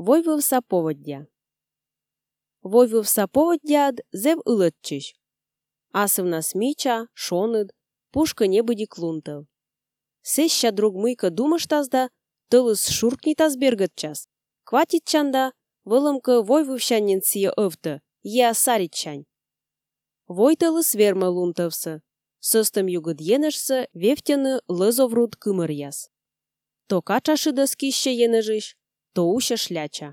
Войвывса поводдя. Войвывса поводдяд зев ылытчищ. Асывна смича, шоныд, пушка небыди клунтов. Сеща друг мыйка думаштазда, тылыс шуркнитаз бергытчас. Кватитчанда, вылымка войвывщанин сия ывты, еа саритчань. Вой тылыс верма лунтовсы. Сыстым югыд енышсы вефтяны лызоврут кымыр яс. То качашыда скища енежищ, то уща шляча.